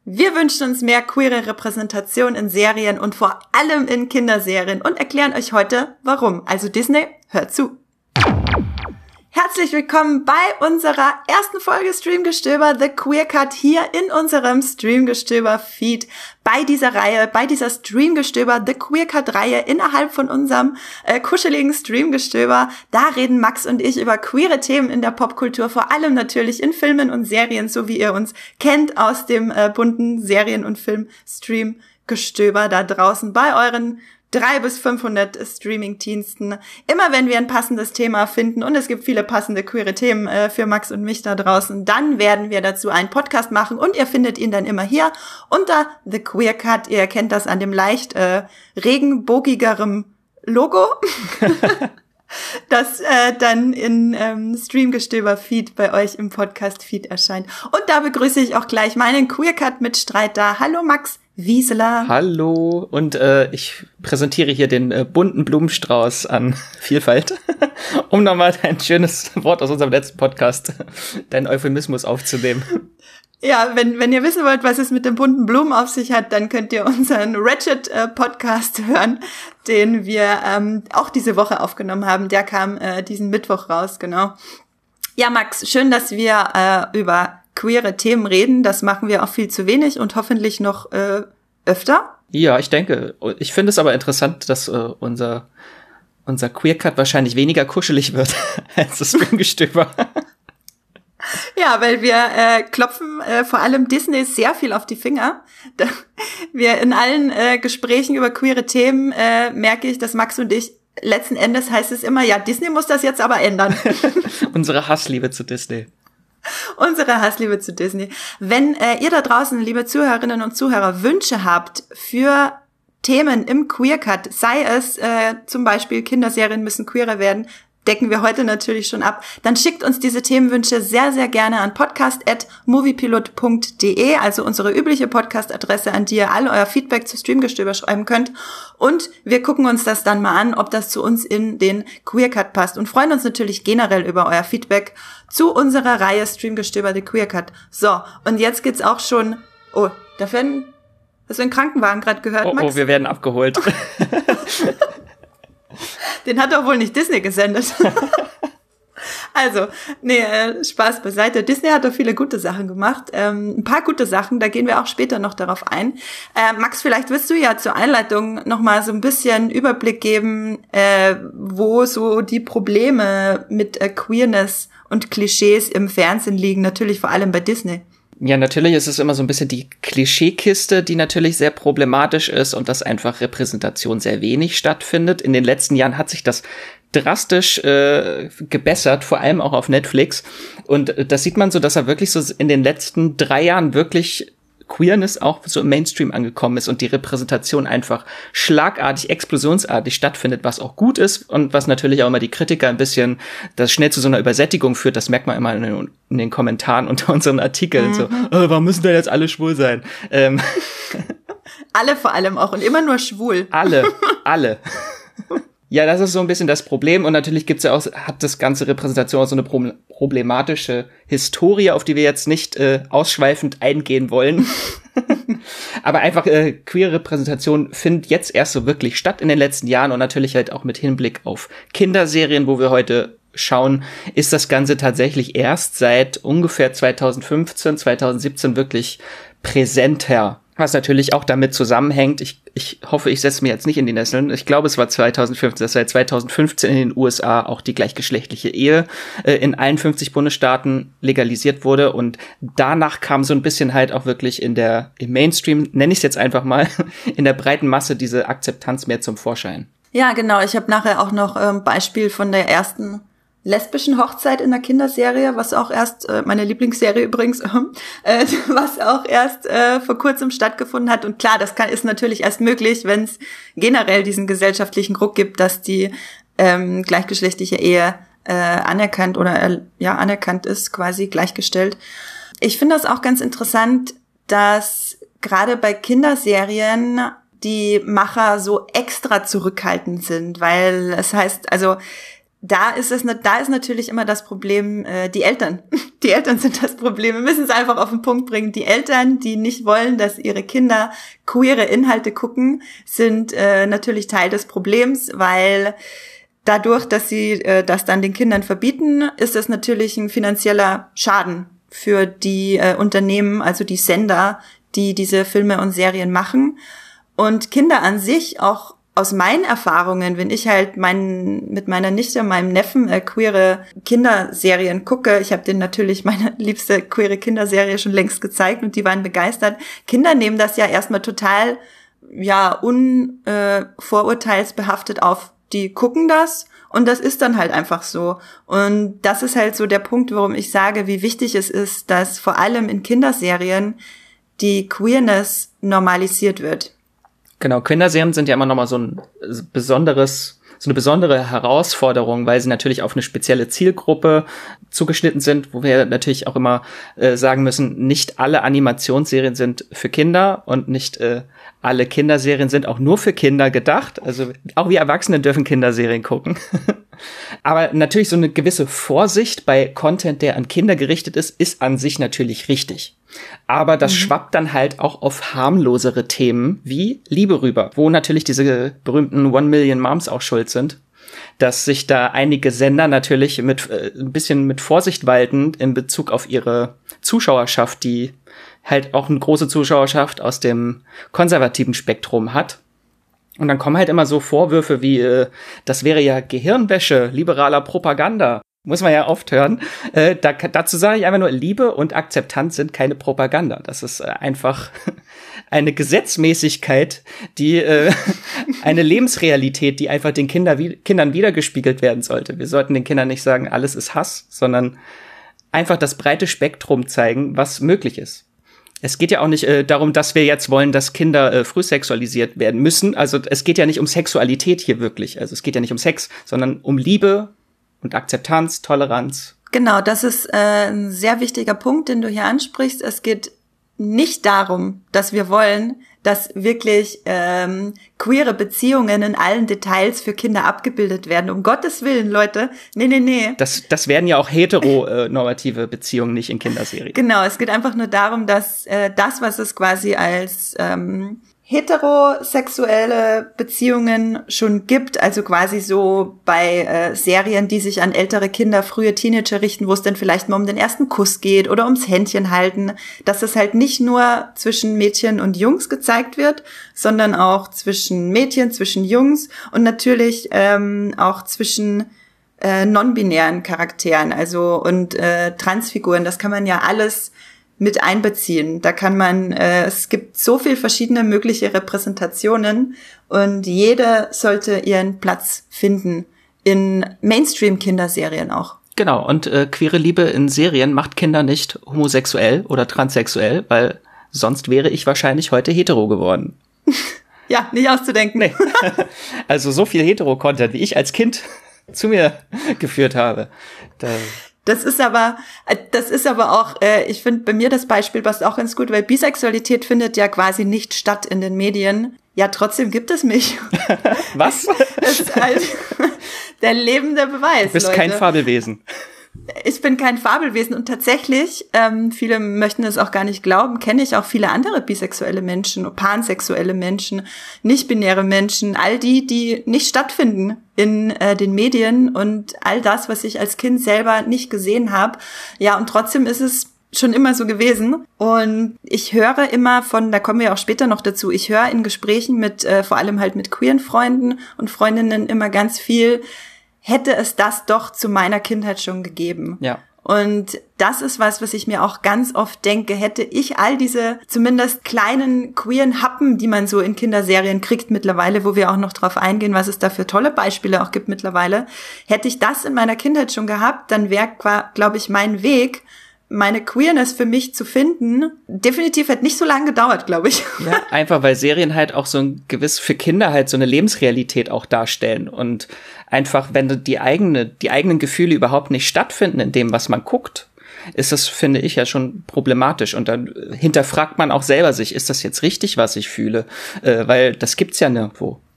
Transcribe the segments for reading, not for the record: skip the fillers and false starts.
Wir wünschen uns mehr queere Repräsentation in Serien und vor allem in Kinderserien und erklären euch heute, warum. Also Disney, hört zu. Herzlich willkommen bei unserer ersten Folge Streamgestöber The Queer Cut hier in unserem Streamgestöber-Feed. Bei dieser Reihe, bei dieser Streamgestöber The Queer Cut-Reihe innerhalb von unserem kuscheligen Streamgestöber, da reden Max und ich über queere Themen in der Popkultur, vor allem natürlich in Filmen und Serien, so wie ihr uns kennt aus dem bunten Serien- und Film-Streamgestöber da draußen bei euren 300 bis 500 Streaming-Diensten. Immer wenn wir ein passendes Thema finden, und es gibt viele passende queere Themen für Max und mich da draußen, dann werden wir dazu einen Podcast machen und ihr findet ihn dann immer hier unter The Queer Cut. Ihr erkennt das an dem leicht regenbogigerem Logo, das dann in Streamgestöber-Feed bei euch im Podcast-Feed erscheint. Und da begrüße ich auch gleich meinen Queer Cut-Mitstreiter. Hallo Max Wieseler. Hallo, und ich präsentiere hier den bunten Blumenstrauß an Vielfalt, um nochmal ein schönes Wort aus unserem letzten Podcast, deinen Euphemismus aufzunehmen. Ja, wenn ihr wissen wollt, was es mit den bunten Blumen auf sich hat, dann könnt ihr unseren Ratchet-Podcast hören, den wir auch diese Woche aufgenommen haben. Der kam diesen Mittwoch raus, genau. Ja, Max, schön, dass wir über queere Themen reden. Das machen wir auch viel zu wenig und hoffentlich noch öfter. Ja, ich denke. Ich finde es aber interessant, dass unser Queer Cut wahrscheinlich weniger kuschelig wird als das Streamgestöber. Ja, weil wir klopfen vor allem Disney sehr viel auf die Finger. Wir in allen Gesprächen über queere Themen merke ich, dass Max und ich letzten Endes heißt es immer, ja, Disney muss das jetzt aber ändern. Unsere Hassliebe zu Disney. Unsere Hassliebe zu Disney. Wenn ihr da draußen, liebe Zuhörerinnen und Zuhörer, Wünsche habt für Themen im Queer Cut, sei es zum Beispiel Kinderserien müssen queerer werden, decken wir heute natürlich schon ab, dann schickt uns diese Themenwünsche sehr, sehr gerne an podcast@moviepilot.de, also unsere übliche Podcast-Adresse, an die ihr all euer Feedback zu Streamgestöber schreiben könnt. Und wir gucken uns das dann mal an, ob das zu uns in den Queer Cut passt und freuen uns natürlich generell über euer Feedback zu unserer Reihe Streamgestöber The Queer Cut. So, und jetzt geht's auch schon, hast du einen Krankenwagen gerade gehört, Max? Oh, wir werden abgeholt. Den hat doch wohl nicht Disney gesendet. Also, Spaß beiseite. Disney hat doch viele gute Sachen gemacht. Ein paar gute Sachen, da gehen wir auch später noch darauf ein. Max, vielleicht willst du ja zur Einleitung noch mal so ein bisschen Überblick geben, wo so die Probleme mit Queerness und Klischees im Fernsehen liegen, natürlich vor allem bei Disney. Ja, natürlich ist es immer so ein bisschen die Klischeekiste, die natürlich sehr problematisch ist und dass einfach Repräsentation sehr wenig stattfindet. In den letzten Jahren hat sich das drastisch gebessert, vor allem auch auf Netflix. Und das sieht man so, dass er wirklich so in den letzten 3 Jahren wirklich Queerness auch so im Mainstream angekommen ist und die Repräsentation einfach schlagartig, explosionsartig stattfindet, was auch gut ist und was natürlich auch immer die Kritiker ein bisschen, das schnell zu so einer Übersättigung führt. Das merkt man immer in den Kommentaren unter unseren Artikeln. So, warum müssen denn jetzt alle schwul sein? Alle vor allem auch und immer nur schwul. Alle. Ja, das ist so ein bisschen das Problem und natürlich hat das ganze Repräsentation auch so eine problematische Historie, auf die wir jetzt nicht ausschweifend eingehen wollen. Aber einfach queere Repräsentation findet jetzt erst so wirklich statt in den letzten Jahren und natürlich halt auch mit Hinblick auf Kinderserien, wo wir heute schauen, ist das Ganze tatsächlich erst seit ungefähr 2015, 2017 wirklich präsenter. Was natürlich auch damit zusammenhängt, ich hoffe, ich setze mir jetzt nicht in die Nesseln. Ich glaube, es war 2015, dass seit 2015 in den USA auch die gleichgeschlechtliche Ehe in allen 50 Bundesstaaten legalisiert wurde. Und danach kam so ein bisschen halt auch wirklich im Mainstream, nenne ich es jetzt einfach mal, in der breiten Masse diese Akzeptanz mehr zum Vorschein. Ja, genau. Ich habe nachher auch noch ein Beispiel von der ersten lesbischen Hochzeit in der Kinderserie, was auch erst, meine Lieblingsserie übrigens, was auch erst vor kurzem stattgefunden hat. Und klar, ist natürlich erst möglich, wenn es generell diesen gesellschaftlichen Druck gibt, dass die gleichgeschlechtliche Ehe anerkannt ist, quasi gleichgestellt. Ich finde das auch ganz interessant, dass gerade bei Kinderserien die Macher so extra zurückhaltend sind, weil es heißt, also da ist natürlich immer das Problem, die Eltern. Die Eltern sind das Problem. Wir müssen es einfach auf den Punkt bringen. Die Eltern, die nicht wollen, dass ihre Kinder queere Inhalte gucken, sind natürlich Teil des Problems, weil dadurch, dass sie das dann den Kindern verbieten, ist das natürlich ein finanzieller Schaden für die Unternehmen, also die Sender, die diese Filme und Serien machen. Und Kinder an sich, auch aus meinen Erfahrungen, wenn ich halt mit meiner Nichte und meinem Neffen queere Kinderserien gucke, ich habe denen natürlich meine liebste queere Kinderserie schon längst gezeigt und die waren begeistert. Kinder nehmen das ja erstmal total unvorurteilsbehaftet auf. Die gucken das und das ist dann halt einfach so. Und das ist halt so der Punkt, warum ich sage, wie wichtig es ist, dass vor allem in Kinderserien die Queerness normalisiert wird. Genau, Kinderserien sind ja immer nochmal so eine besondere Herausforderung, weil sie natürlich auf eine spezielle Zielgruppe zugeschnitten sind, wo wir natürlich auch immer sagen müssen, nicht alle Animationsserien sind für Kinder und nicht alle Kinderserien sind auch nur für Kinder gedacht. Also auch wir Erwachsene dürfen Kinderserien gucken. Aber natürlich so eine gewisse Vorsicht bei Content, der an Kinder gerichtet ist an sich natürlich richtig. Aber das schwappt dann halt auch auf harmlosere Themen wie Liebe rüber, wo natürlich diese berühmten 1 Million Moms auch schuld sind, dass sich da einige Sender natürlich ein bisschen mit Vorsicht walten in Bezug auf ihre Zuschauerschaft, die halt auch eine große Zuschauerschaft aus dem konservativen Spektrum hat. Und dann kommen halt immer so Vorwürfe wie, das wäre ja Gehirnwäsche, liberaler Propaganda. Muss man ja oft hören. Dazu sage ich einfach nur, Liebe und Akzeptanz sind keine Propaganda. Das ist einfach eine Gesetzmäßigkeit, die eine Lebensrealität, die einfach den Kindern wiedergespiegelt werden sollte. Wir sollten den Kindern nicht sagen, alles ist Hass, sondern einfach das breite Spektrum zeigen, was möglich ist. Es geht ja auch nicht darum, dass wir jetzt wollen, dass Kinder frühsexualisiert werden müssen. Also es geht ja nicht um Sexualität hier wirklich. Also es geht ja nicht um Sex, sondern um Liebe und Akzeptanz, Toleranz. Genau, das ist ein sehr wichtiger Punkt, den du hier ansprichst. Es geht nicht darum, dass wir wollen, dass wirklich queere Beziehungen in allen Details für Kinder abgebildet werden. Um Gottes Willen, Leute. Nee. Das werden ja auch heteronormative Beziehungen nicht in Kinderserien. Genau, es geht einfach nur darum, dass das, was es quasi als heterosexuelle Beziehungen schon gibt, also quasi so bei Serien, die sich an ältere Kinder, frühe Teenager richten, wo es dann vielleicht mal um den ersten Kuss geht oder ums Händchen halten, dass es halt nicht nur zwischen Mädchen und Jungs gezeigt wird, sondern auch zwischen Mädchen, zwischen Jungs und natürlich auch zwischen non-binären Charakteren, also und Transfiguren. Das kann man ja alles mit einbeziehen. Da kann man, es gibt so viel verschiedene mögliche Repräsentationen und jede sollte ihren Platz finden in Mainstream-Kinderserien auch. Genau, und queere Liebe in Serien macht Kinder nicht homosexuell oder transsexuell, weil sonst wäre ich wahrscheinlich heute hetero geworden. Ja, nicht auszudenken. Nee. Also so viel Hetero-Content, wie ich als Kind zu mir geführt habe. Das ist aber auch, ich finde bei mir das Beispiel passt auch ganz gut, weil Bisexualität findet ja quasi nicht statt in den Medien. Ja, trotzdem gibt es mich. Was? Das ist halt der lebende Beweis, Du bist Leute. kein Fabelwesen. Ich bin kein Fabelwesen und tatsächlich, viele möchten es auch gar nicht glauben, kenne ich auch viele andere bisexuelle Menschen, pansexuelle Menschen, nicht-binäre Menschen, all die nicht stattfinden in den Medien und all das, was ich als Kind selber nicht gesehen habe. Ja, und trotzdem ist es schon immer so gewesen. Und ich höre immer da kommen wir auch später noch dazu, ich höre in Gesprächen mit, vor allem halt mit queeren Freunden und Freundinnen immer ganz viel, hätte es das doch zu meiner Kindheit schon gegeben. Ja. Und das ist was ich mir auch ganz oft denke, hätte ich all diese zumindest kleinen queeren Happen, die man so in Kinderserien kriegt mittlerweile, wo wir auch noch drauf eingehen, was es da für tolle Beispiele auch gibt mittlerweile, hätte ich das in meiner Kindheit schon gehabt, dann wäre, glaube ich, mein Weg, meine Queerness für mich zu finden, definitiv hätte nicht so lange gedauert, glaube ich. Ja, einfach weil Serien halt auch so für Kinder halt so eine Lebensrealität auch darstellen und einfach, wenn die eigenen Gefühle überhaupt nicht stattfinden in dem, was man guckt, ist das, finde ich, ja schon problematisch und dann hinterfragt man auch selber sich, ist das jetzt richtig, was ich fühle? Weil das gibt's ja nirgendwo.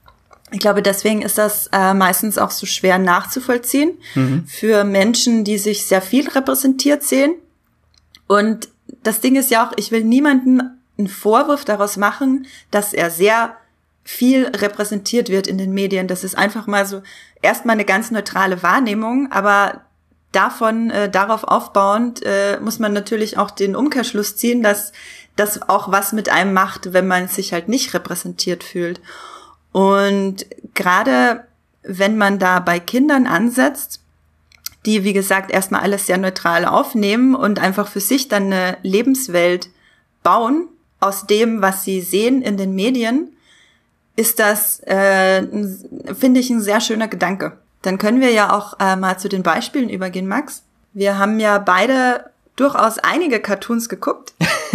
Ich glaube, deswegen ist das meistens auch so schwer nachzuvollziehen für Menschen, die sich sehr viel repräsentiert sehen. Und das Ding ist ja auch, ich will niemanden einen Vorwurf daraus machen, dass er sehr viel repräsentiert wird in den Medien. Das ist einfach mal so erstmal eine ganz neutrale Wahrnehmung, aber darauf aufbauend, muss man natürlich auch den Umkehrschluss ziehen, dass das auch was mit einem macht, wenn man sich halt nicht repräsentiert fühlt. Und gerade wenn man da bei Kindern ansetzt, die, wie gesagt, erstmal alles sehr neutral aufnehmen und einfach für sich dann eine Lebenswelt bauen aus dem, was sie sehen in den Medien, ist das, finde ich, ein sehr schöner Gedanke. Dann können wir ja auch mal zu den Beispielen übergehen, Max. Wir haben ja beide durchaus einige Cartoons geguckt.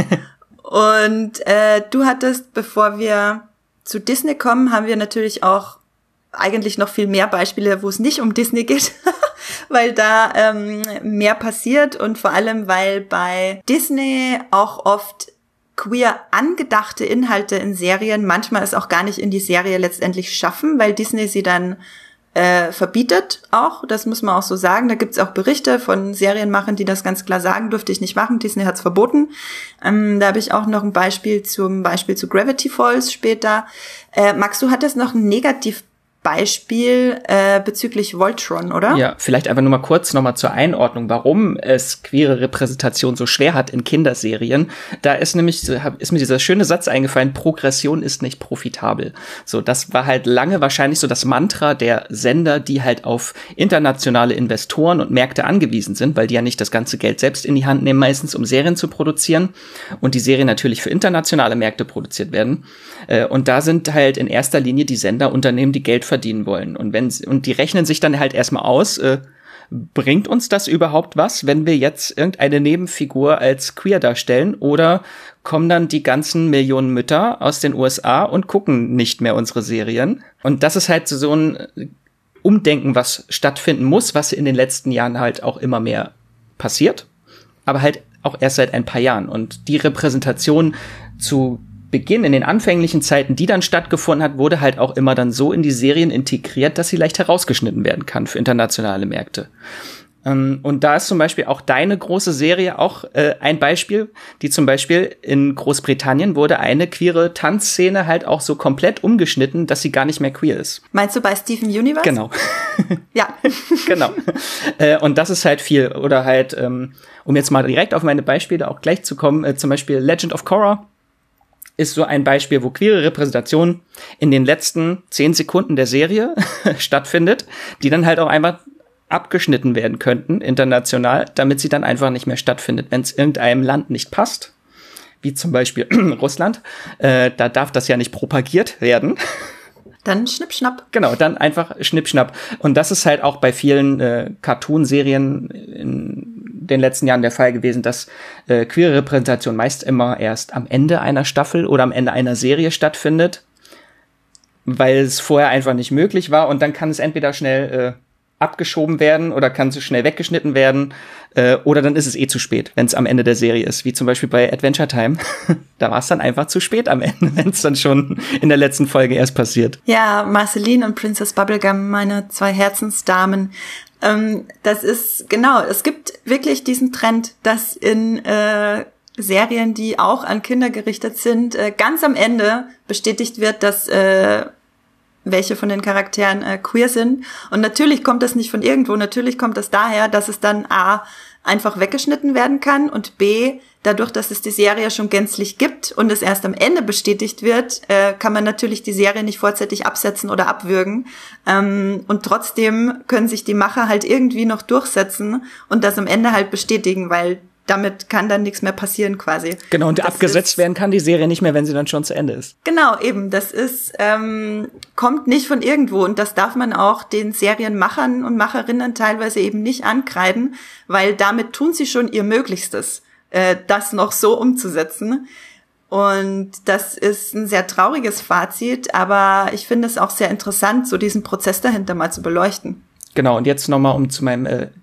Und du hattest, bevor wir zu Disney kommen, haben wir natürlich auch eigentlich noch viel mehr Beispiele, wo es nicht um Disney geht, weil da mehr passiert und vor allem, weil bei Disney auch oft queer angedachte Inhalte in Serien manchmal es auch gar nicht in die Serie letztendlich schaffen, weil Disney sie dann verbietet auch, das muss man auch so sagen. Da gibt's auch Berichte von Serienmachern, die das ganz klar sagen, durfte ich nicht machen, Disney hat's verboten. Da habe ich auch noch ein Beispiel zu Gravity Falls später. Max, du hattest noch ein Negativbeispiel bezüglich Voltron, oder? Ja, vielleicht einfach nur mal kurz nochmal zur Einordnung, warum es queere Repräsentation so schwer hat in Kinderserien. Da ist mir dieser schöne Satz eingefallen, Progression ist nicht profitabel. So, das war halt lange wahrscheinlich so das Mantra der Sender, die halt auf internationale Investoren und Märkte angewiesen sind, weil die ja nicht das ganze Geld selbst in die Hand nehmen, meistens um Serien zu produzieren und die Serien natürlich für internationale Märkte produziert werden. Und da sind halt in erster Linie die Senderunternehmen, die Geld verdienen wollen. Und die rechnen sich dann halt erstmal aus, bringt uns das überhaupt was, wenn wir jetzt irgendeine Nebenfigur als queer darstellen, oder kommen dann die ganzen Millionen Mütter aus den USA und gucken nicht mehr unsere Serien? Und das ist halt so ein Umdenken, was stattfinden muss, was in den letzten Jahren halt auch immer mehr passiert, aber halt auch erst seit ein paar Jahren. Und die Repräsentation zu Beginn, in den anfänglichen Zeiten, die dann stattgefunden hat, wurde halt auch immer dann so in die Serien integriert, dass sie leicht herausgeschnitten werden kann für internationale Märkte. Und da ist zum Beispiel auch deine große Serie auch ein Beispiel, die zum Beispiel in Großbritannien wurde eine queere Tanzszene halt auch so komplett umgeschnitten, dass sie gar nicht mehr queer ist. Meinst du bei Steven Universe? Genau. Ja. Genau. Und das ist halt viel. Oder halt, um jetzt mal direkt auf meine Beispiele auch gleich zu kommen, zum Beispiel Legend of Korra ist so ein Beispiel, wo queere Repräsentation in den letzten 10 Sekunden der Serie stattfindet, die dann halt auch einfach abgeschnitten werden könnten, international, damit sie dann einfach nicht mehr stattfindet. Wenn es irgendeinem Land nicht passt, wie zum Beispiel Russland, da darf das ja nicht propagiert werden. Dann Schnipp-Schnapp. Genau, dann einfach Schnipp-Schnapp. Und das ist halt auch bei vielen Cartoon-Serien in den letzten Jahren der Fall gewesen, dass queere Repräsentation meist immer erst am Ende einer Staffel oder am Ende einer Serie stattfindet, weil es vorher einfach nicht möglich war. Und dann kann es entweder schnell abgeschoben werden oder kann so schnell weggeschnitten werden, oder dann ist es zu spät, wenn es am Ende der Serie ist, wie zum Beispiel bei Adventure Time. Da war es dann einfach zu spät am Ende, wenn es dann schon in der letzten Folge erst passiert. Ja, Marceline und Princess Bubblegum, meine 2 Herzensdamen. Das ist, genau, es gibt wirklich diesen Trend, dass in Serien, die auch an Kinder gerichtet sind, ganz am Ende bestätigt wird, dass welche von den Charakteren queer sind. Und natürlich kommt das nicht von irgendwo, natürlich kommt das daher, dass es dann A, einfach weggeschnitten werden kann und B, dadurch, dass es die Serie schon gänzlich gibt und es erst am Ende bestätigt wird, kann man natürlich die Serie nicht vorzeitig absetzen oder abwürgen. Und trotzdem können sich die Macher halt irgendwie noch durchsetzen und das am Ende halt bestätigen, weil damit kann dann nichts mehr passieren quasi. Genau, und abgesetzt werden kann die Serie nicht mehr, wenn sie dann schon zu Ende ist. Genau, eben. Das ist, kommt nicht von irgendwo und das darf man auch den Serienmachern und Macherinnen teilweise eben nicht ankreiden, weil damit tun sie schon ihr Möglichstes, das noch so umzusetzen. Und das ist ein sehr trauriges Fazit, aber ich finde es auch sehr interessant, so diesen Prozess dahinter mal zu beleuchten. Genau, und jetzt nochmal, um zu meinem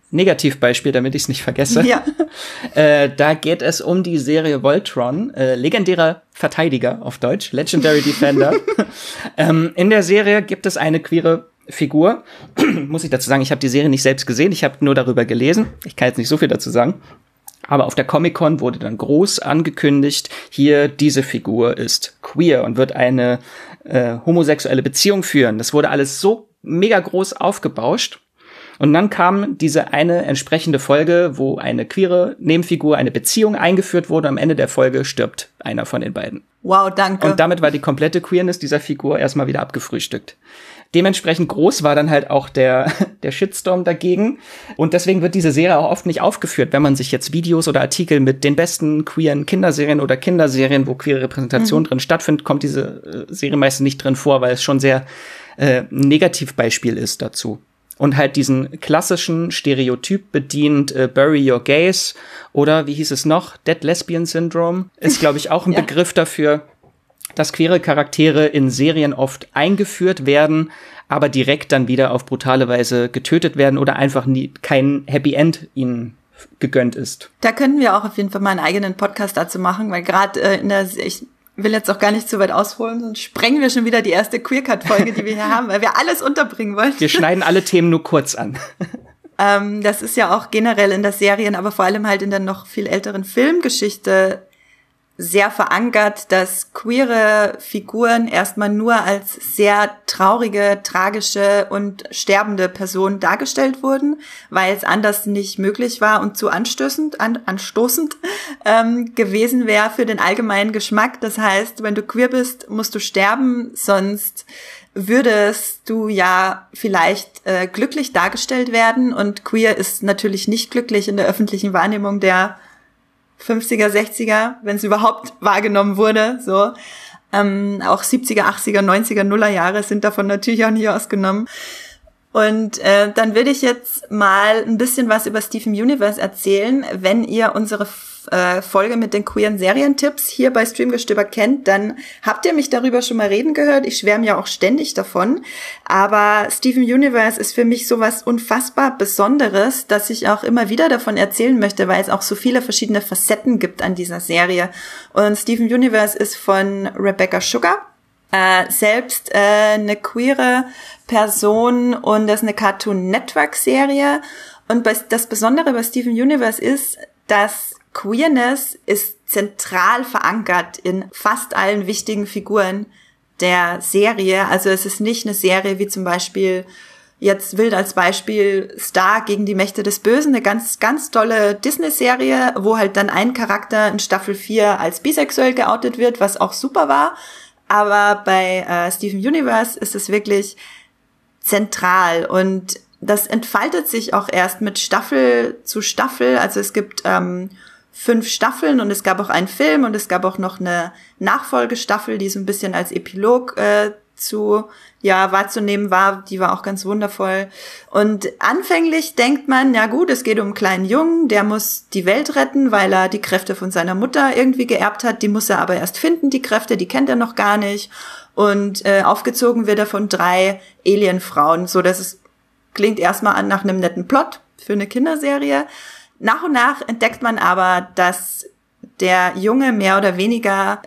Negativbeispiel, damit ich es nicht vergesse. Ja. Da geht es um die Serie Voltron, legendärer Verteidiger auf Deutsch, Legendary Defender. In der Serie gibt es eine queere Figur. Muss ich dazu sagen, ich habe die Serie nicht selbst gesehen, ich habe nur darüber gelesen. Ich kann jetzt nicht so viel dazu sagen. Aber auf der Comic-Con wurde dann groß angekündigt, hier, diese Figur ist queer und wird eine homosexuelle Beziehung führen. Das wurde alles so mega groß aufgebauscht. Und dann kam diese eine entsprechende Folge, wo eine queere Nebenfigur, eine Beziehung eingeführt wurde. Am Ende der Folge stirbt einer von den beiden. Wow, danke. Und damit war die komplette Queerness dieser Figur erstmal wieder abgefrühstückt. Dementsprechend groß war dann halt auch der Shitstorm dagegen. Und deswegen wird diese Serie auch oft nicht aufgeführt, wenn man sich jetzt Videos oder Artikel mit den besten queeren Kinderserien oder Kinderserien, wo queere Repräsentation drin stattfindet, kommt diese Serie meistens nicht drin vor, weil es schon sehr Negativbeispiel ist dazu. Und halt diesen klassischen Stereotyp bedient, Bury Your Gays oder wie hieß es noch, Dead Lesbian Syndrome, ist, glaube ich, auch ein Begriff dafür, dass queere Charaktere in Serien oft eingeführt werden, aber direkt dann wieder auf brutale Weise getötet werden oder einfach kein Happy End ihnen gegönnt ist. Da könnten wir auch auf jeden Fall mal einen eigenen Podcast dazu machen, weil gerade ich will jetzt auch gar nicht zu weit ausholen, sonst sprengen wir schon wieder die erste Queer-Cut-Folge, die wir hier haben, weil wir alles unterbringen wollen. Wir schneiden alle Themen nur kurz an. Das ist ja auch generell in der Serien, aber vor allem halt in der noch viel älteren Filmgeschichte sehr verankert, dass queere Figuren erstmal nur als sehr traurige, tragische und sterbende Personen dargestellt wurden, weil es anders nicht möglich war und zu anstoßend gewesen wäre für den allgemeinen Geschmack. Das heißt, wenn du queer bist, musst du sterben, sonst würdest du ja vielleicht glücklich dargestellt werden. Und queer ist natürlich nicht glücklich in der öffentlichen Wahrnehmung der 50er, 60er, wenn es überhaupt wahrgenommen wurde, so. Auch 70er, 80er, 90er, Nullerjahre sind davon natürlich auch nicht ausgenommen. Und dann würde ich jetzt mal ein bisschen was über Steven Universe erzählen. Wenn ihr unsere Folge mit den queeren Serientipps hier bei Streamgestöber kennt, dann habt ihr mich darüber schon mal reden gehört. Ich schwärme ja auch ständig davon. Aber Steven Universe ist für mich sowas unfassbar Besonderes, dass ich auch immer wieder davon erzählen möchte, weil es auch so viele verschiedene Facetten gibt an dieser Serie. Und Steven Universe ist von Rebecca Sugar. Selbst eine queere Person und das ist eine Cartoon Network Serie. Und das Besondere bei Steven Universe ist, dass Queerness ist zentral verankert in fast allen wichtigen Figuren der Serie. Also es ist nicht eine Serie wie zum Beispiel, jetzt wild als Beispiel, Star gegen die Mächte des Bösen, eine ganz, ganz tolle Disney-Serie, wo halt dann ein Charakter in Staffel 4 als bisexuell geoutet wird, was auch super war. Aber bei Steven Universe ist es wirklich zentral und das entfaltet sich auch erst mit Staffel zu Staffel. Also es gibt 5 Staffeln und es gab auch einen Film und es gab auch noch eine Nachfolgestaffel, die so ein bisschen als Epilog wahrzunehmen war. Die war auch ganz wundervoll. Und anfänglich denkt man, ja gut, es geht um einen kleinen Jungen, der muss die Welt retten, weil er die Kräfte von seiner Mutter irgendwie geerbt hat. Die muss er aber erst finden, die Kräfte, die kennt er noch gar nicht. Und aufgezogen wird er von 3 Alienfrauen, so dass es klingt erstmal an nach einem netten Plot für eine Kinderserie. Nach und nach entdeckt man aber, dass der Junge mehr oder weniger,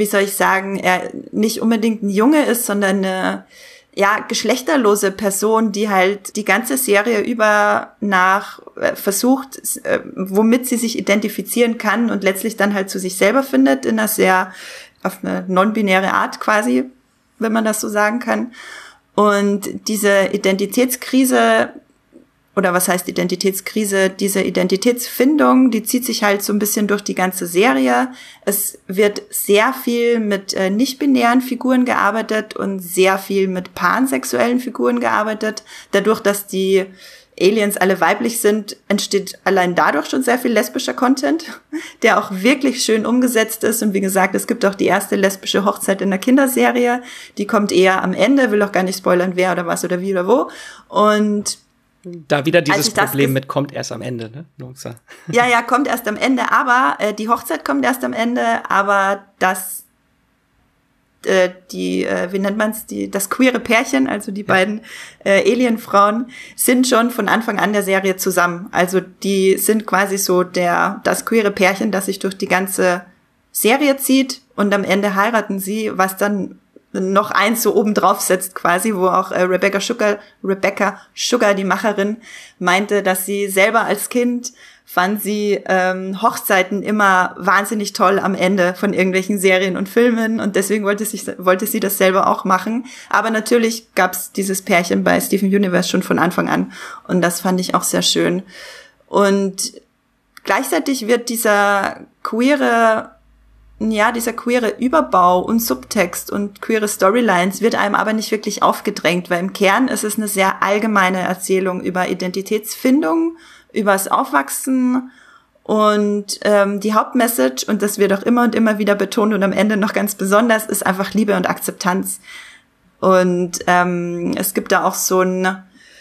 er nicht unbedingt ein Junge ist, sondern eine geschlechterlose Person, die halt die ganze Serie über versucht, womit sie sich identifizieren kann und letztlich dann halt zu sich selber findet, auf eine non-binäre Art quasi, wenn man das so sagen kann. Und diese Identitätskrise, oder was heißt Identitätskrise? Diese Identitätsfindung, die zieht sich halt so ein bisschen durch die ganze Serie. Es wird sehr viel mit nicht-binären Figuren gearbeitet und sehr viel mit pansexuellen Figuren gearbeitet. Dadurch, dass die Aliens alle weiblich sind, entsteht allein dadurch schon sehr viel lesbischer Content, der auch wirklich schön umgesetzt ist. Und wie gesagt, es gibt auch die erste lesbische Hochzeit in der Kinderserie. Die kommt eher am Ende, will auch gar nicht spoilern, wer oder was oder wie oder wo. Und da wieder dieses Problem mit kommt erst am Ende, ne? Ja, kommt erst am Ende, aber die Hochzeit kommt erst am Ende, aber wie nennt man's, das queere Pärchen, also die beiden Alienfrauen, sind schon von Anfang an der Serie zusammen. Also die sind quasi so das queere Pärchen, das sich durch die ganze Serie zieht und am Ende heiraten sie, was dann noch eins so oben drauf setzt quasi, wo auch Rebecca Sugar, die Macherin, meinte, dass sie selber als Kind fand sie Hochzeiten immer wahnsinnig toll am Ende von irgendwelchen Serien und Filmen und deswegen wollte sie das selber auch machen. Aber natürlich gab's dieses Pärchen bei Steven Universe schon von Anfang an und das fand ich auch sehr schön. Und gleichzeitig wird dieser queere Überbau und Subtext und queere Storylines wird einem aber nicht wirklich aufgedrängt, weil im Kern ist es eine sehr allgemeine Erzählung über Identitätsfindung, übers Aufwachsen und die Hauptmessage, und das wird auch immer und immer wieder betont und am Ende noch ganz besonders, ist einfach Liebe und Akzeptanz. Und es gibt da auch so ein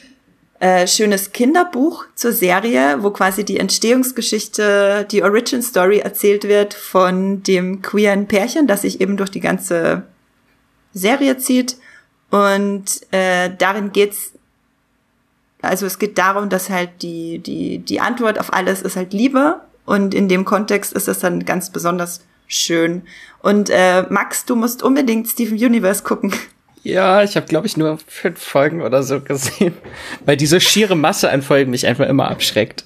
schönes Kinderbuch zur Serie, wo quasi die Entstehungsgeschichte, die Origin Story erzählt wird von dem queeren Pärchen, das sich eben durch die ganze Serie zieht. Und darin geht's, also es geht darum, dass halt die Antwort auf alles ist halt Liebe. Und in dem Kontext ist das dann ganz besonders schön. Und Max, du musst unbedingt Steven Universe gucken. Ja, ich habe, glaube ich, nur 5 Folgen oder so gesehen, weil diese schiere Masse an Folgen mich einfach immer abschreckt.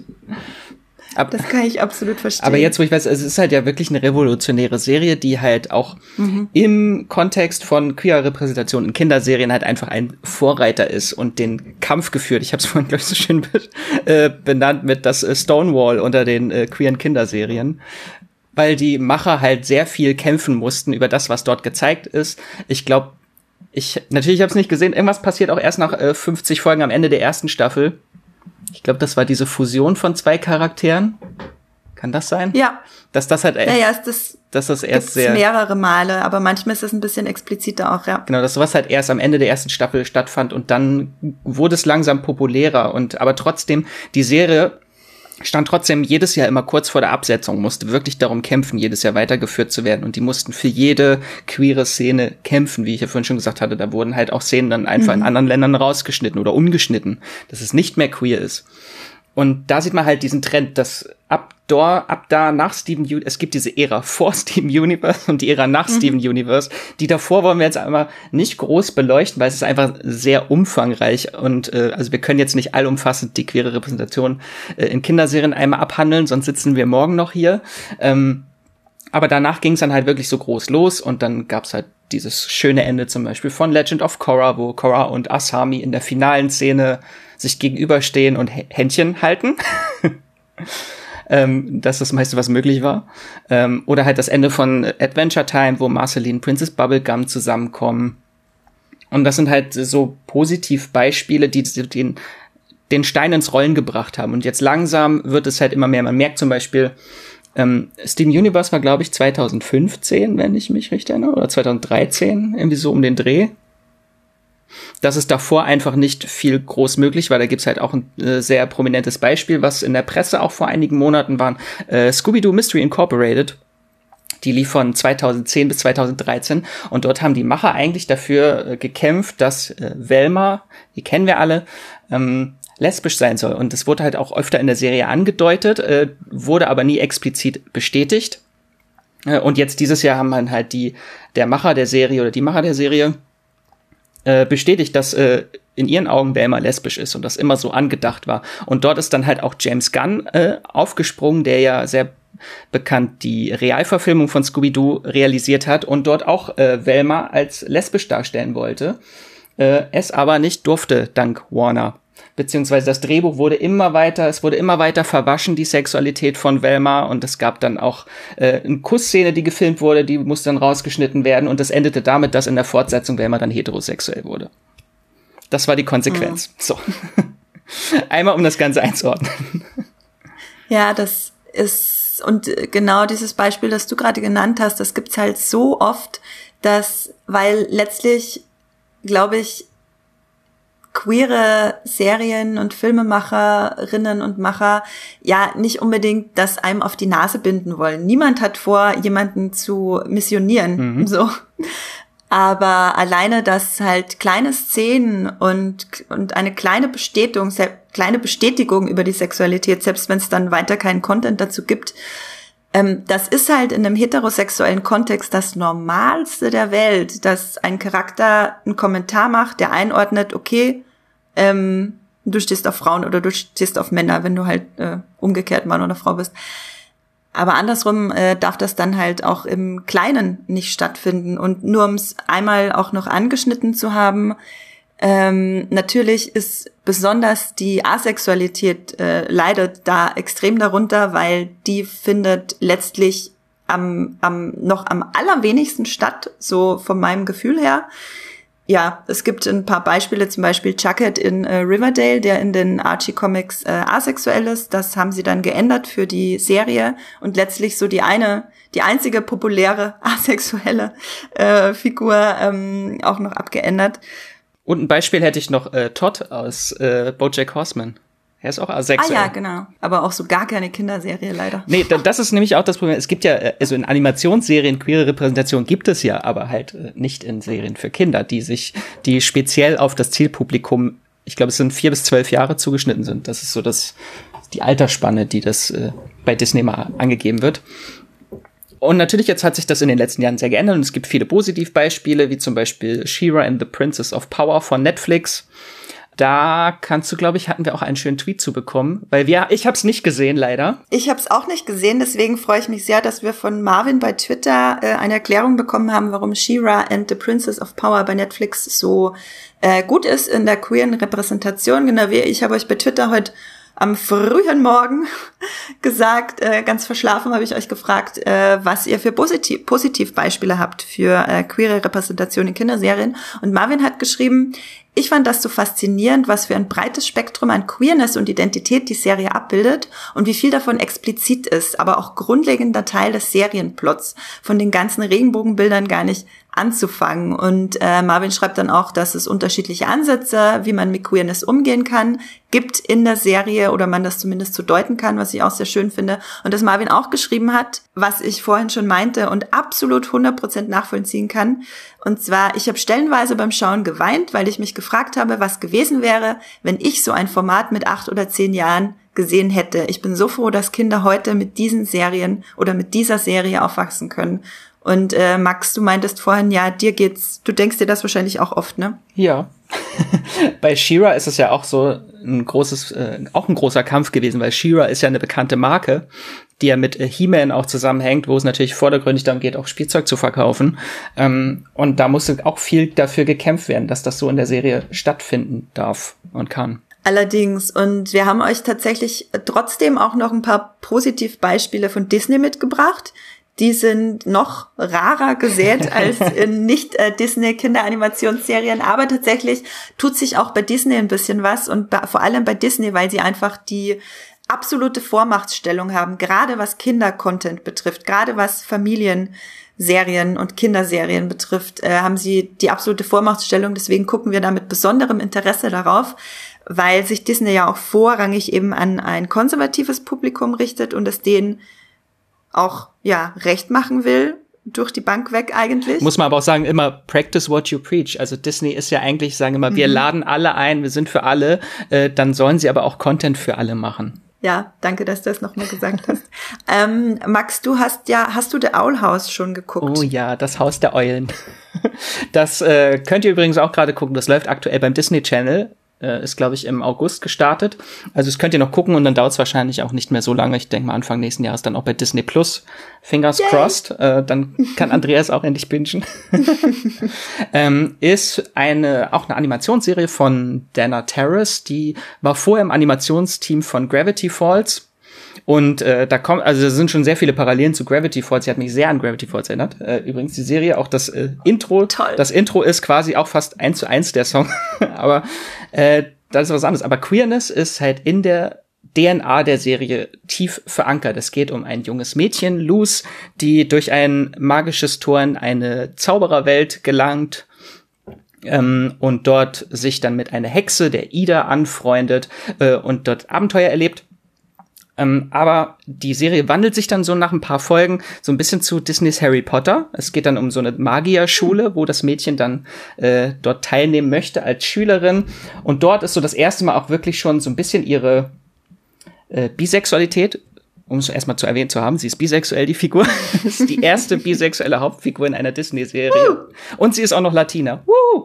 Das kann ich absolut verstehen. Aber jetzt, wo ich weiß, es ist halt ja wirklich eine revolutionäre Serie, die halt auch im Kontext von queerer Repräsentation in Kinderserien halt einfach ein Vorreiter ist und den Kampf geführt. Ich habe es vorhin, glaube ich, so schön benannt mit das Stonewall unter den queeren Kinderserien. Weil die Macher halt sehr viel kämpfen mussten über das, was dort gezeigt ist. Ich glaube, natürlich habe es nicht gesehen. Irgendwas passiert auch erst nach 50 Folgen am Ende der ersten Staffel. Ich glaube, das war diese Fusion von 2 Charakteren. Kann das sein? Ja. Dass das halt dass das erst sehr mehrere Male, aber manchmal ist das ein bisschen expliziter auch, ja. Genau, dass sowas halt erst am Ende der ersten Staffel stattfand und dann wurde es langsam populärer aber trotzdem die Serie stand trotzdem jedes Jahr immer kurz vor der Absetzung, musste wirklich darum kämpfen, jedes Jahr weitergeführt zu werden. Und die mussten für jede queere Szene kämpfen, wie ich ja vorhin schon gesagt hatte. Da wurden halt auch Szenen dann einfach in anderen Ländern rausgeschnitten oder umgeschnitten, dass es nicht mehr queer ist. Und da sieht man halt diesen Trend, dass ab da nach Steven Universe, es gibt diese Ära vor Steven Universe und die Ära nach Steven Universe. Die davor wollen wir jetzt einmal nicht groß beleuchten, weil es ist einfach sehr umfangreich und also wir können jetzt nicht allumfassend die queere Repräsentation in Kinderserien einmal abhandeln, sonst sitzen wir morgen noch hier. Aber danach ging es dann halt wirklich so groß los und dann gab's halt dieses schöne Ende zum Beispiel von Legend of Korra, wo Korra und Asami in der finalen Szene sich gegenüberstehen und Händchen halten. Das ist das meiste, was möglich war. Oder halt das Ende von Adventure Time, wo Marceline und Princess Bubblegum zusammenkommen. Und das sind halt so Positivbeispiele, die den Stein ins Rollen gebracht haben. Und jetzt langsam wird es halt immer mehr. Man merkt zum Beispiel, Steven Universe war, glaube ich, 2015, wenn ich mich richtig erinnere, oder 2013, irgendwie so um den Dreh. Das ist davor einfach nicht viel groß möglich, weil da gibt's halt auch ein sehr prominentes Beispiel, was in der Presse auch vor einigen Monaten war. Scooby-Doo Mystery Incorporated. Die lief von 2010 bis 2013 und dort haben die Macher eigentlich dafür gekämpft, dass Velma, die kennen wir alle, lesbisch sein soll. Und das wurde halt auch öfter in der Serie angedeutet, wurde aber nie explizit bestätigt. Und jetzt dieses Jahr haben dann halt die Macher der Serie bestätigt, dass in ihren Augen Velma lesbisch ist und das immer so angedacht war. Und dort ist dann halt auch James Gunn aufgesprungen, der ja sehr bekannt die Realverfilmung von Scooby-Doo realisiert hat und dort auch Velma als lesbisch darstellen wollte, es aber nicht durfte, dank Warner. Beziehungsweise das Drehbuch wurde immer weiter verwaschen, die Sexualität von Velma, und es gab dann auch eine Kussszene, die gefilmt wurde, die musste dann rausgeschnitten werden, und das endete damit, dass in der Fortsetzung Velma dann heterosexuell wurde. Das war die Konsequenz. So. Einmal, um das Ganze einzuordnen. Ja, das ist, und genau dieses Beispiel, das du gerade genannt hast, das gibt's halt so oft, weil letztlich, glaube ich, queere Serien- und Filmemacherinnen und Macher ja nicht unbedingt das einem auf die Nase binden wollen. Niemand hat vor, jemanden zu missionieren, so. Aber alleine, dass halt kleine Szenen und eine kleine Bestätigung über die Sexualität, selbst wenn es dann weiter keinen Content dazu gibt, das ist halt in einem heterosexuellen Kontext das Normalste der Welt, dass ein Charakter einen Kommentar macht, der einordnet, okay, du stehst auf Frauen oder du stehst auf Männer, wenn du halt umgekehrt Mann oder Frau bist. Aber andersrum darf das dann halt auch im Kleinen nicht stattfinden. Und nur um es einmal auch noch angeschnitten zu haben, natürlich ist besonders die Asexualität leidet da extrem darunter, weil die findet letztlich noch am allerwenigsten statt, so von meinem Gefühl her. Ja, es gibt ein paar Beispiele, zum Beispiel Chuckett in Riverdale, der in den Archie-Comics asexuell ist. Das haben sie dann geändert für die Serie und letztlich so die einzige populäre asexuelle Figur auch noch abgeändert. Und ein Beispiel hätte ich noch, Todd aus BoJack Horseman. Er ist auch asexuell. Ah ja, genau. Aber auch so gar keine Kinderserie, leider. Nee, das ist nämlich auch das Problem. Es gibt ja, also in Animationsserien queere Repräsentation gibt es ja, aber halt nicht in Serien für Kinder, die speziell auf das Zielpublikum, ich glaube, es sind 4 bis 12 Jahre zugeschnitten sind. Das ist so die Altersspanne, die das bei Disney mal angegeben wird. Und natürlich jetzt hat sich das in den letzten Jahren sehr geändert und es gibt viele Positivbeispiele, wie zum Beispiel She-Ra and the Princess of Power von Netflix. Da kannst du, glaube ich, hatten wir auch einen schönen Tweet zu bekommen, weil ich habe es nicht gesehen, leider. Ich habe es auch nicht gesehen, deswegen freue ich mich sehr, dass wir von Marvin bei Twitter eine Erklärung bekommen haben, warum She-Ra and the Princess of Power bei Netflix so gut ist in der queeren Repräsentation. Genau wie ich habe euch bei Twitter heute am frühen Morgen gesagt, ganz verschlafen habe ich euch gefragt, was ihr für Positivbeispiele habt für queere Repräsentation in Kinderserien. Und Marvin hat geschrieben, ich fand das so faszinierend, was für ein breites Spektrum an Queerness und Identität die Serie abbildet und wie viel davon explizit ist, aber auch grundlegender Teil des Serienplots, von den ganzen Regenbogenbildern gar nicht anzufangen. Und Marvin schreibt dann auch, dass es unterschiedliche Ansätze, wie man mit Queerness umgehen kann, gibt in der Serie oder man das zumindest so deuten kann, was ich auch sehr schön finde. Und dass Marvin auch geschrieben hat, was ich vorhin schon meinte und absolut 100% nachvollziehen kann. Und zwar, ich habe stellenweise beim Schauen geweint, weil ich mich gefragt habe, was gewesen wäre, wenn ich so ein Format mit 8 oder 10 Jahren gesehen hätte. Ich bin so froh, dass Kinder heute mit diesen Serien oder mit dieser Serie aufwachsen können. Und Max, du meintest vorhin, ja, du denkst dir das wahrscheinlich auch oft, ne? Ja. Bei She-Ra ist es ja auch so ein großer Kampf gewesen, weil She-Ra ist ja eine bekannte Marke, die ja mit He-Man auch zusammenhängt, wo es natürlich vordergründig darum geht, auch Spielzeug zu verkaufen. Und da musste auch viel dafür gekämpft werden, dass das so in der Serie stattfinden darf und kann. Allerdings, und wir haben euch tatsächlich trotzdem auch noch ein paar Positivbeispiele von Disney mitgebracht. Die sind noch rarer gesät als in Nicht-Disney-Kinderanimationsserien. Aber tatsächlich tut sich auch bei Disney ein bisschen was. Und vor allem bei Disney, weil sie einfach die absolute Vormachtstellung haben, gerade was Kinder-Content betrifft, gerade was Familienserien und Kinderserien betrifft, haben sie die absolute Vormachtstellung. Deswegen gucken wir da mit besonderem Interesse darauf, weil sich Disney ja auch vorrangig eben an ein konservatives Publikum richtet und es denen auch, ja, recht machen will, durch die Bank weg eigentlich. Muss man aber auch sagen, immer practice what you preach. Also Disney ist ja eigentlich, sagen immer, wir laden alle ein, wir sind für alle, dann sollen sie aber auch Content für alle machen. Ja, danke, dass du das nochmal gesagt hast. Max, hast du The Owl House schon geguckt? Oh ja, das Haus der Eulen. Das könnt ihr übrigens auch gerade gucken, das läuft aktuell beim Disney Channel. Ist, glaube ich, im August gestartet. Also das könnt ihr noch gucken und dann dauert es wahrscheinlich auch nicht mehr so lange. Ich denke mal, Anfang nächsten Jahres dann auch bei Disney Plus. Fingers crossed. Dann kann Andreas auch endlich bingen. Ist auch eine Animationsserie von Dana Terrace. Die war vorher im Animationsteam von Gravity Falls. Und da sind schon sehr viele Parallelen zu Gravity Falls. Sie hat mich sehr an Gravity Falls erinnert. Übrigens die Serie, auch das Intro. Toll. Das Intro ist quasi auch fast 1:1 der Song. Aber das ist was anderes. Aber Queerness ist halt in der DNA der Serie tief verankert. Es geht um ein junges Mädchen, Luz, die durch ein magisches Tor in eine Zaubererwelt gelangt und dort sich dann mit einer Hexe, der Ida, anfreundet und dort Abenteuer erlebt. Aber die Serie wandelt sich dann so nach ein paar Folgen so ein bisschen zu Disneys Harry Potter. Es geht dann um so eine Magierschule, wo das Mädchen dann dort teilnehmen möchte als Schülerin. Und dort ist so das erste Mal auch wirklich schon so ein bisschen ihre Bisexualität, um es erstmal zu erwähnen zu haben, sie ist bisexuell, die Figur. Das ist die erste bisexuelle Hauptfigur in einer Disney-Serie. Und sie ist auch noch Latina.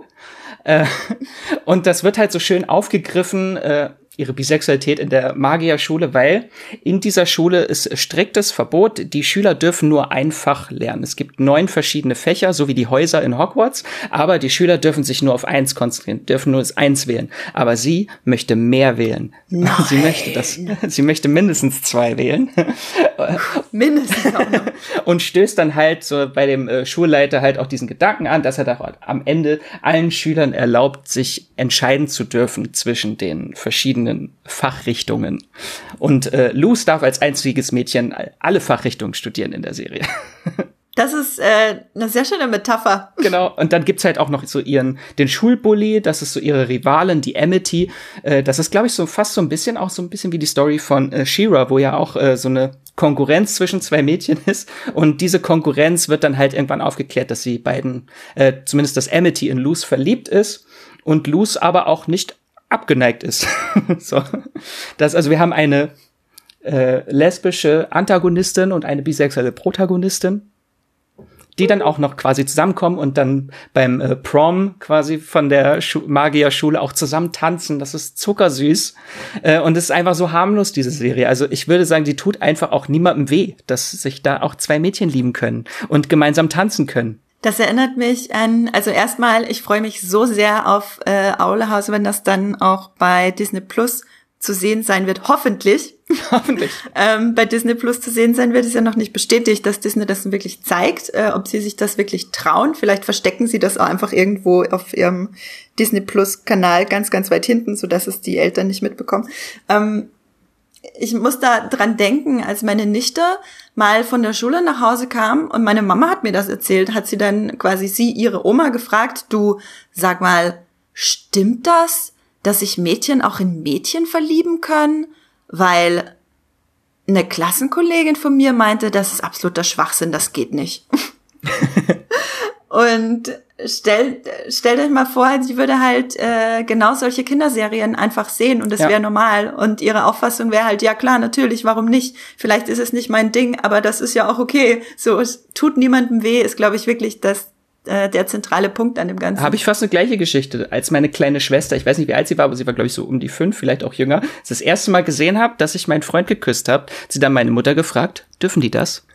Und das wird halt so schön aufgegriffen, ihre Bisexualität in der Magierschule, weil in dieser Schule ist striktes Verbot. Die Schüler dürfen nur ein Fach lernen. Es gibt 9 verschiedene Fächer, so wie die Häuser in Hogwarts. Aber die Schüler dürfen sich nur auf eins konzentrieren, dürfen nur das 1 wählen. Aber sie möchte mehr wählen. Nein. Sie möchte mindestens 2 wählen. Mindestens auch noch. Und stößt dann halt so bei dem Schulleiter halt auch diesen Gedanken an, dass er da am Ende allen Schülern erlaubt, sich entscheiden zu dürfen zwischen den verschiedenen Fachrichtungen. Und Luz darf als einziges Mädchen alle Fachrichtungen studieren in der Serie. Das ist eine sehr schöne Metapher. Genau, und dann gibt's halt auch noch so den Schulbully, das ist so ihre Rivalin, die Amity. Das ist, glaube ich, so fast so ein bisschen wie die Story von She-Ra, wo ja auch so eine Konkurrenz zwischen 2 Mädchen ist. Und diese Konkurrenz wird dann halt irgendwann aufgeklärt, dass sie beiden, zumindest dass Amity in Luz verliebt ist und Luz aber auch nicht abgeneigt ist. So. Also wir haben eine lesbische Antagonistin und eine bisexuelle Protagonistin, die dann auch noch quasi zusammenkommen und dann beim Prom quasi von der Magierschule auch zusammen tanzen. Das ist zuckersüß. Und es ist einfach so harmlos, diese Serie. Also ich würde sagen, die tut einfach auch niemandem weh, dass sich da auch 2 Mädchen lieben können und gemeinsam tanzen können. Das erinnert mich an, also erstmal, ich freue mich so sehr auf Aulhaus, wenn das dann auch bei Disney Plus zu sehen sein wird, hoffentlich. Hoffentlich. Bei Disney Plus zu sehen sein wird, ist ja noch nicht bestätigt, dass Disney das wirklich zeigt, ob sie sich das wirklich trauen. Vielleicht verstecken sie das auch einfach irgendwo auf ihrem Disney Plus Kanal ganz, ganz weit hinten, sodass es die Eltern nicht mitbekommen. Ich muss da dran denken, als meine Nichte mal von der Schule nach Hause kam und meine Mama hat mir das erzählt, hat sie dann quasi ihre Oma gefragt, du, sag mal, stimmt das, dass sich Mädchen auch in Mädchen verlieben können? Weil eine Klassenkollegin von mir meinte, das ist absoluter Schwachsinn, das geht nicht. Und stellt euch mal vor, sie würde halt genau solche Kinderserien einfach sehen und das wäre normal. Und ihre Auffassung wäre halt, ja klar, natürlich, warum nicht? Vielleicht ist es nicht mein Ding, aber das ist ja auch okay. So, es tut niemandem weh, ist, glaube ich, wirklich der zentrale Punkt an dem Ganzen. Habe ich fast eine gleiche Geschichte, als meine kleine Schwester, ich weiß nicht, wie alt sie war, aber sie war, glaube ich, so um die 5, vielleicht auch jünger, das erste Mal gesehen habe, dass ich meinen Freund geküsst habe, hat sie dann meine Mutter gefragt, dürfen die das?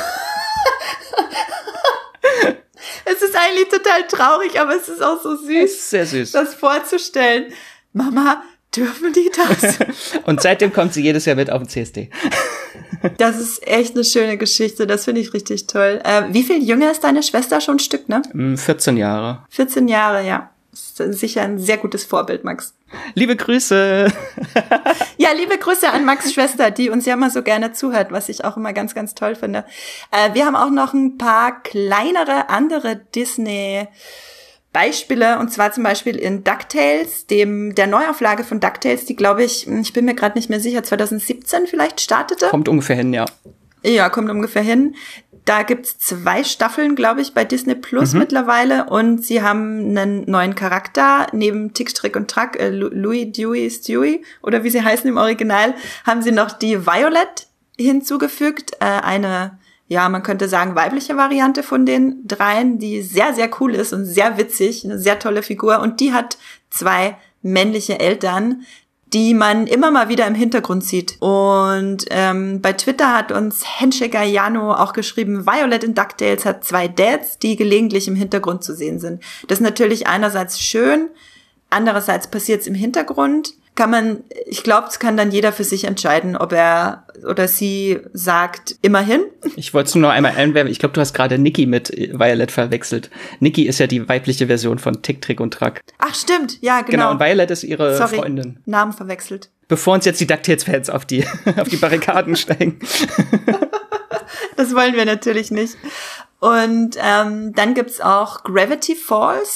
Es ist eigentlich total traurig, aber es ist auch so süß. Es ist sehr süß. Das vorzustellen. Mama, dürfen die das? Und seitdem kommt sie jedes Jahr mit auf den CSD. Das ist echt eine schöne Geschichte, das finde ich richtig toll. Wie viel jünger ist deine Schwester? Schon ein Stück, ne? 14 Jahre. 14 Jahre, ja. Das ist sicher ein sehr gutes Vorbild, Max. Liebe Grüße. Ja, liebe Grüße an Max' Schwester, die uns ja immer so gerne zuhört, was ich auch immer ganz, ganz toll finde. Wir haben auch noch ein paar kleinere, andere Disney-Beispiele, und zwar zum Beispiel in DuckTales, der Neuauflage von DuckTales, die, glaube ich bin mir gerade nicht mehr sicher, 2017 vielleicht startete. Kommt ungefähr hin, ja. Ja, kommt ungefähr hin. Da gibt's 2 Staffeln, glaube ich, bei Disney Plus mittlerweile, und sie haben einen neuen Charakter. Neben Tick, Trick und Track, Louis, Dewey, Stewie, oder wie sie heißen im Original, haben sie noch die Violet hinzugefügt. Eine, ja, man könnte sagen, weibliche Variante von den 3, die sehr, sehr cool ist und sehr witzig, eine sehr tolle Figur. Und die hat 2 männliche Eltern, die man immer mal wieder im Hintergrund sieht. Und bei Twitter hat uns Handshaker Jano auch geschrieben, Violet in DuckTales hat 2 Dads, die gelegentlich im Hintergrund zu sehen sind. Das ist natürlich einerseits schön, andererseits passiert es im Hintergrund. Ich glaube, es kann dann jeder für sich entscheiden, ob er oder sie sagt, immerhin. Ich wollte es nur noch einmal einwerfen. Ich glaube, du hast gerade Nikki mit Violet verwechselt. Nikki ist ja die weibliche Version von Tick, Trick und Track. Ach, stimmt. Ja, genau. Genau, und Violet ist ihre Freundin. Namen verwechselt. Bevor uns jetzt die DuckTales-Fans auf die Barrikaden steigen. Das wollen wir natürlich nicht. Und dann gibt's auch Gravity Falls.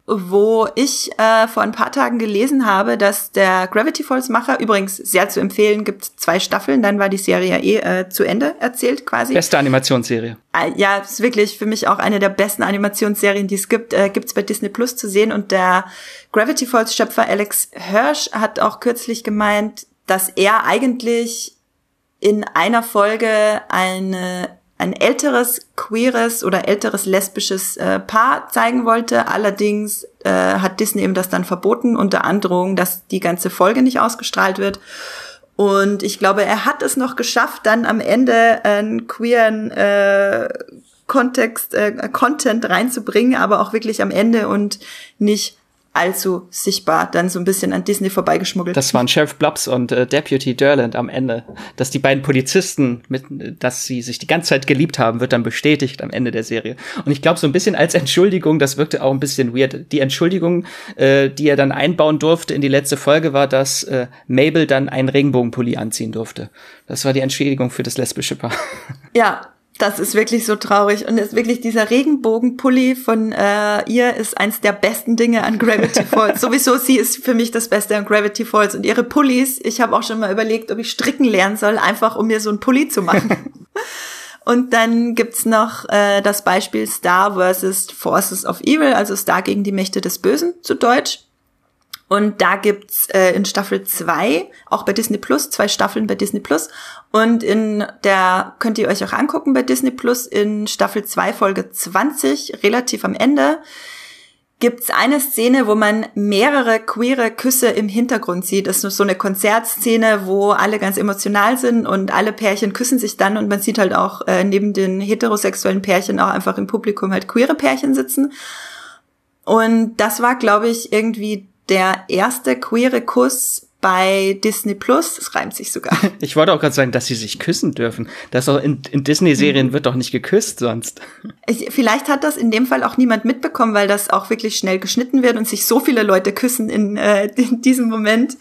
wo ich vor ein paar Tagen gelesen habe, dass der Gravity Falls Macher, übrigens sehr zu empfehlen, gibt 2 Staffeln, dann war die Serie ja zu Ende erzählt quasi. Beste Animationsserie. Ja, ist wirklich für mich auch eine der besten Animationsserien, die es gibt. Gibt's bei Disney Plus zu sehen. Und der Gravity Falls Schöpfer Alex Hirsch hat auch kürzlich gemeint, dass er eigentlich in einer Folge ein älteres queeres oder älteres lesbisches Paar zeigen wollte. Allerdings hat Disney ihm das dann verboten unter Androhung, dass die ganze Folge nicht ausgestrahlt wird. Und ich glaube, er hat es noch geschafft, dann am Ende einen queeren Content reinzubringen, aber auch wirklich am Ende und nicht allzu sichtbar dann so ein bisschen an Disney vorbeigeschmuggelt. Das waren Sheriff Blobs und Deputy Durland am Ende. Dass die beiden Polizisten, dass sie sich die ganze Zeit geliebt haben, wird dann bestätigt am Ende der Serie. Und ich glaube, so ein bisschen als Entschuldigung, das wirkte auch ein bisschen weird. Die Entschuldigung, die er dann einbauen durfte in die letzte Folge, war, dass Mabel dann einen Regenbogenpulli anziehen durfte. Das war die Entschädigung für das lesbische Paar. Ja. Das ist wirklich so traurig. Und ist wirklich dieser Regenbogenpulli von ihr ist eins der besten Dinge an Gravity Falls. Sowieso, sie ist für mich das Beste an Gravity Falls. Und ihre Pullis, ich habe auch schon mal überlegt, ob ich stricken lernen soll, einfach um mir so einen Pulli zu machen. Und dann gibt's noch das Beispiel Star vs. Forces of Evil, also Star gegen die Mächte des Bösen zu Deutsch. Und da gibt's in Staffel 2, auch bei Disney Plus, 2 Staffeln bei Disney Plus. Und könnt ihr euch auch angucken bei Disney Plus, in Staffel 2, Folge 20, relativ am Ende, gibt's eine Szene, wo man mehrere queere Küsse im Hintergrund sieht. Das ist so eine Konzertszene, wo alle ganz emotional sind und alle Pärchen küssen sich dann und man sieht halt auch neben den heterosexuellen Pärchen auch einfach im Publikum halt queere Pärchen sitzen. Und das war, glaube ich, irgendwie der erste queere Kuss bei Disney Plus. Das reimt sich sogar. Ich wollte auch gerade sagen, dass sie sich küssen dürfen. Das auch in Disney-Serien wird doch nicht geküsst sonst. Vielleicht hat das in dem Fall auch niemand mitbekommen, weil das auch wirklich schnell geschnitten wird und sich so viele Leute küssen in diesem Moment.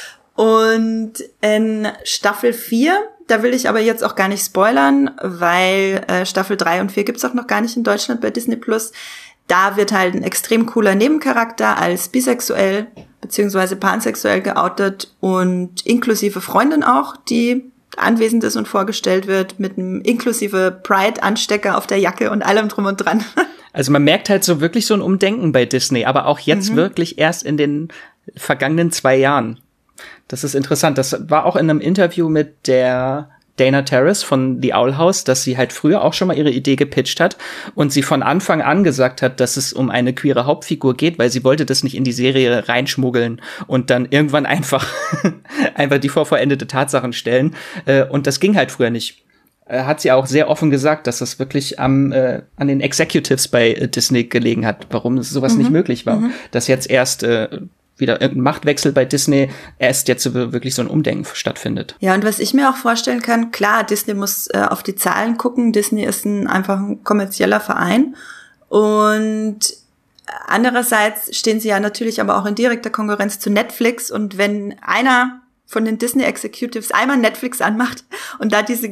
Und in Staffel 4, da will ich aber jetzt auch gar nicht spoilern, weil Staffel 3 und 4 gibt's auch noch gar nicht in Deutschland bei Disney Plus. Da wird halt ein extrem cooler Nebencharakter als bisexuell beziehungsweise pansexuell geoutet und inklusive Freundin auch, die anwesend ist und vorgestellt wird mit einem inklusive Pride-Anstecker auf der Jacke und allem drum und dran. Also man merkt halt so wirklich so ein Umdenken bei Disney, aber auch jetzt wirklich erst in den vergangenen 2 Jahren. Das ist interessant. Das war auch in einem Interview mit der Dana Terrace von The Owl House, dass sie halt früher auch schon mal ihre Idee gepitcht hat und sie von Anfang an gesagt hat, dass es um eine queere Hauptfigur geht, weil sie wollte das nicht in die Serie reinschmuggeln und dann irgendwann einfach die vor vollendete Tatsachen stellen. Und das ging halt früher nicht. Hat sie auch sehr offen gesagt, dass das wirklich an den Executives bei Disney gelegen hat, warum sowas nicht möglich war. Dass jetzt erst wieder irgendein Machtwechsel bei Disney erst jetzt wirklich so ein Umdenken stattfindet. Ja, und was ich mir auch vorstellen kann, klar, Disney muss auf die Zahlen gucken. Disney ist einfach ein kommerzieller Verein. Und andererseits stehen sie ja natürlich aber auch in direkter Konkurrenz zu Netflix. Und wenn einer von den Disney Executives einmal Netflix anmacht und da diesen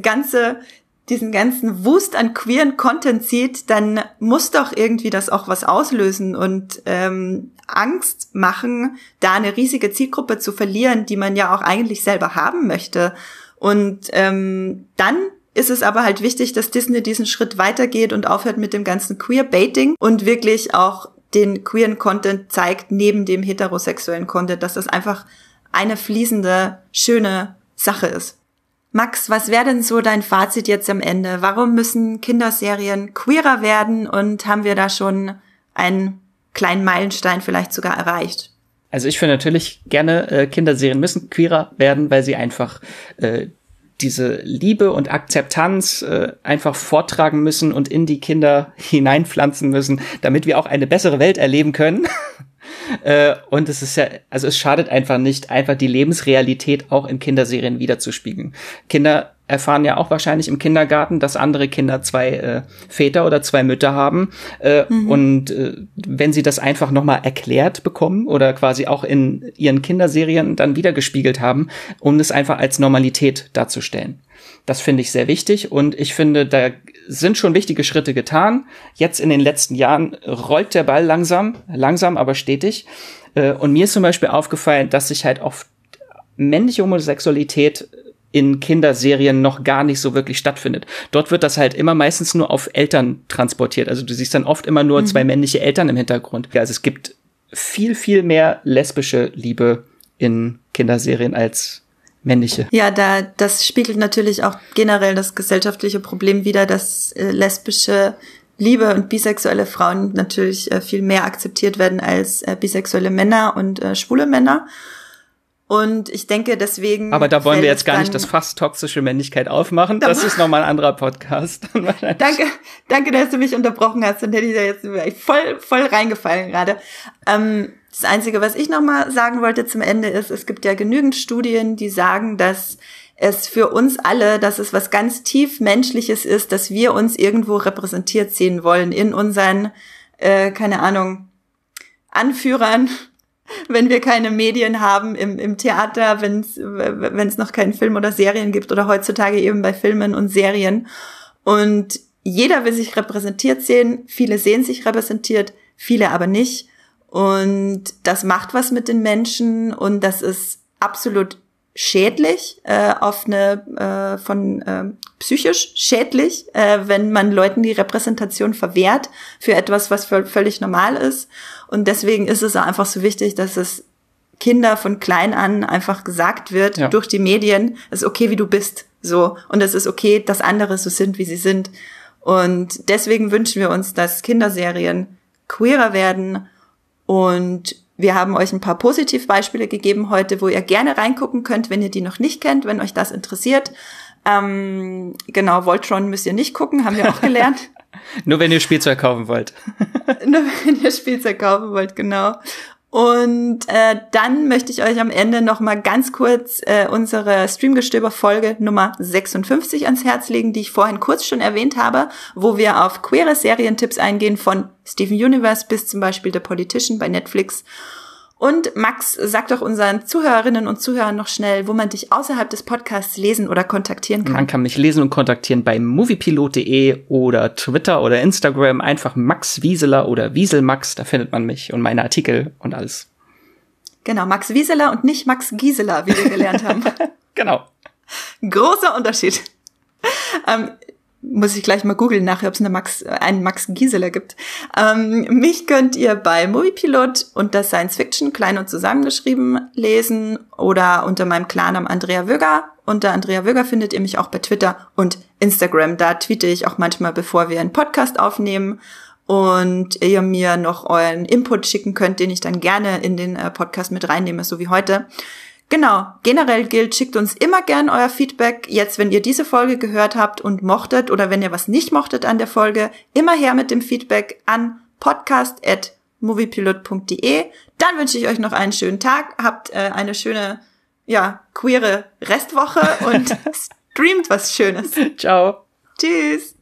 ganzen Wust an queeren Content sieht, dann muss doch irgendwie das auch was auslösen und Angst machen, da eine riesige Zielgruppe zu verlieren, die man ja auch eigentlich selber haben möchte. Und dann ist es aber halt wichtig, dass Disney diesen Schritt weitergeht und aufhört mit dem ganzen Queer-Baiting und wirklich auch den queeren Content zeigt neben dem heterosexuellen Content, dass das einfach eine fließende, schöne Sache ist. Max, was wäre denn so dein Fazit jetzt am Ende? Warum müssen Kinderserien queerer werden und haben wir da schon einen kleinen Meilenstein vielleicht sogar erreicht? Also ich finde natürlich gerne, Kinderserien müssen queerer werden, weil sie einfach diese Liebe und Akzeptanz einfach vortragen müssen und in die Kinder hineinpflanzen müssen, damit wir auch eine bessere Welt erleben können. Und es ist ja, also es schadet einfach nicht, einfach die Lebensrealität auch in Kinderserien wiederzuspiegeln. Kinder erfahren ja auch wahrscheinlich im Kindergarten, dass andere Kinder 2 Väter oder 2 Mütter haben. Und wenn sie das einfach nochmal erklärt bekommen oder quasi auch in ihren Kinderserien dann wiedergespiegelt haben, um es einfach als Normalität darzustellen. Das finde ich sehr wichtig und ich finde, da sind schon wichtige Schritte getan. Jetzt in den letzten Jahren rollt der Ball langsam, aber stetig. Und mir ist zum Beispiel aufgefallen, dass sich halt oft männliche Homosexualität in Kinderserien noch gar nicht so wirklich stattfindet. Dort wird das halt immer meistens nur auf Eltern transportiert. Also du siehst dann oft immer nur 2 männliche Eltern im Hintergrund. Also es gibt viel, viel mehr lesbische Liebe in Kinderserien als männliche. Ja, das spiegelt natürlich auch generell das gesellschaftliche Problem wider, dass lesbische Liebe und bisexuelle Frauen natürlich viel mehr akzeptiert werden als bisexuelle Männer und schwule Männer. Und ich denke deswegen. Aber da wollen wir jetzt gar nicht das Fass toxische Männlichkeit aufmachen. Das ist nochmal ein anderer Podcast. Danke, dass du mich unterbrochen hast. Dann hätte ich da jetzt voll reingefallen gerade. Das Einzige, was ich nochmal sagen wollte zum Ende ist, es gibt ja genügend Studien, die sagen, dass es für uns alle, dass es was ganz tief Menschliches ist, dass wir uns irgendwo repräsentiert sehen wollen in unseren, keine Ahnung, Anführern, wenn wir keine Medien haben im Theater, wenn es noch keinen Film oder Serien gibt oder heutzutage eben bei Filmen und Serien. Und jeder will sich repräsentiert sehen. Viele sehen sich repräsentiert, viele aber nicht. Und das macht was mit den Menschen und das ist absolut schädlich, psychisch schädlich, wenn man Leuten die Repräsentation verwehrt für etwas, was völlig normal ist. Und deswegen ist es auch einfach so wichtig, dass es Kinder von klein an einfach gesagt wird durch die Medien, es ist okay, wie du bist, so. Und es ist okay, dass andere so sind, wie sie sind. Und deswegen wünschen wir uns, dass Kinderserien queerer werden. Und wir haben euch ein paar Positivbeispiele gegeben heute, wo ihr gerne reingucken könnt, wenn ihr die noch nicht kennt, wenn euch das interessiert. Genau, Voltron müsst ihr nicht gucken, haben wir auch gelernt. Nur wenn ihr Spielzeug kaufen wollt. Nur wenn ihr Spielzeug kaufen wollt, genau. Und dann möchte ich euch am Ende noch mal ganz kurz unsere Streamgestöber-Folge Nummer 56 ans Herz legen, die ich vorhin kurz schon erwähnt habe, wo wir auf queere Serientipps eingehen, von Steven Universe bis zum Beispiel The Politician bei Netflix. Und Max, sag doch unseren Zuhörerinnen und Zuhörern noch schnell, wo man dich außerhalb des Podcasts lesen oder kontaktieren kann. Man kann mich lesen und kontaktieren bei moviepilot.de oder Twitter oder Instagram. Einfach Max Wieseler oder Wieselmax, da findet man mich und meine Artikel und alles. Genau, Max Wieseler und nicht Max Gieseler, wie wir gelernt haben. Genau. Großer Unterschied. Muss ich gleich mal googeln nachher, ob es einen Max Gieseler gibt. Mich könnt ihr bei Moviepilot unter Science Fiction klein und zusammengeschrieben lesen oder unter meinem Klarnamen Andrea Wöger. Unter Andrea Wöger findet ihr mich auch bei Twitter und Instagram. Da tweete ich auch manchmal, bevor wir einen Podcast aufnehmen und ihr mir noch euren Input schicken könnt, den ich dann gerne in den Podcast mit reinnehme, so wie heute. Genau, generell gilt, schickt uns immer gern euer Feedback. Jetzt, wenn ihr diese Folge gehört habt und mochtet oder wenn ihr was nicht mochtet an der Folge, immer her mit dem Feedback an podcast@moviepilot.de. Dann wünsche ich euch noch einen schönen Tag, habt eine schöne, queere Restwoche und streamt was Schönes. Ciao. Tschüss.